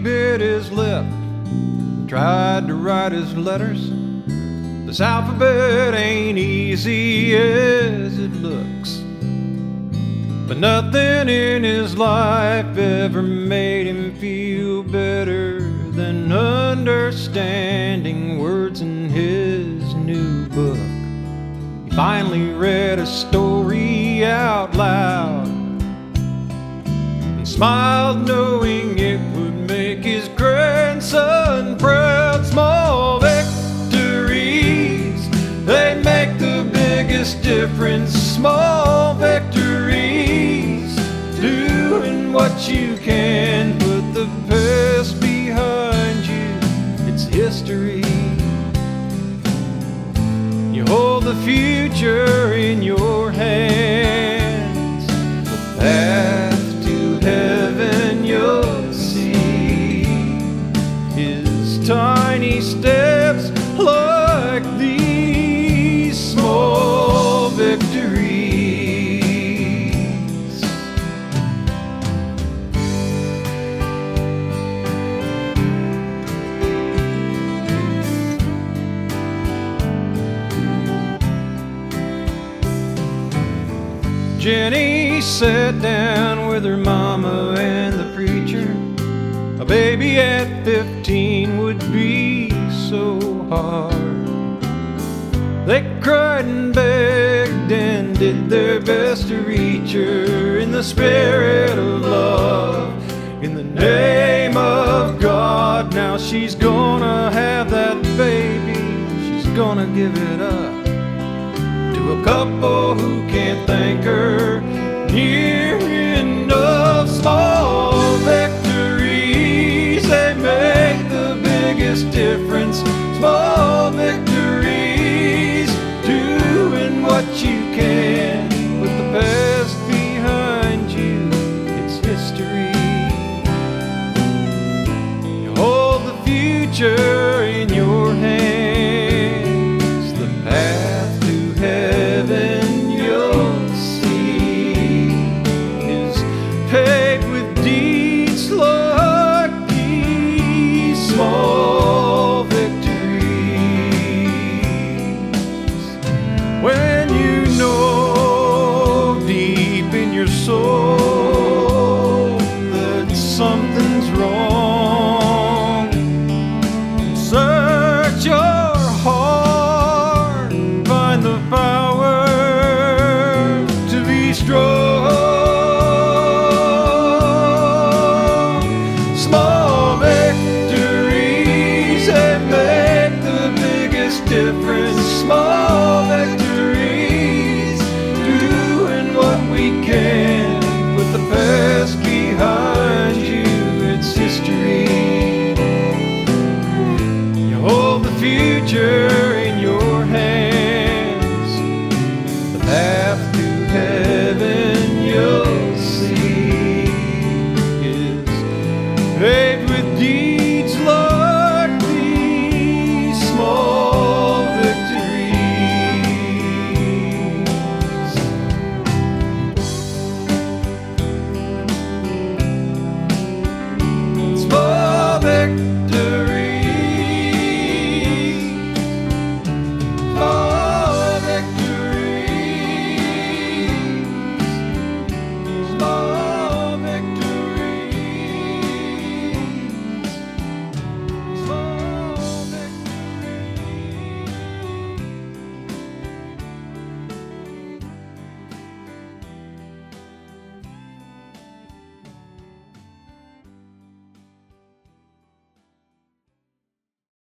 bit his lip, tried to write his letters. This alphabet ain't easy as it looks. But nothing in his life ever made him feel better than understanding words in his new book. He finally read a story out loud and smiled, knowing it would make his grandson proud. Small victories, they make the biggest difference. Small victories, doing what you can, put the past behind you, it's history. You hold the future in your hands, the path to heaven you'll see is tiny steps like these small victories. Jenny sat down with her mama and the preacher. A baby at 15 would be so hard. They cried and begged and did their best to reach her in the spirit of love, in the name of God. Now she's gonna have that baby, she's gonna give it up to a couple who can't thank her near enough. Small victories, they make the biggest difference. Small victories, doing what you can, put the past behind you, it's history. You hold the future in your hands, the path to heaven you'll see is paved with deeds like these small victories. When you know deep in your soul that something's wrong, search your heart, find the power to be strong. Small victories, they make the biggest difference. Small victories, doing what we can, put the past behind you, it's history. You hold the future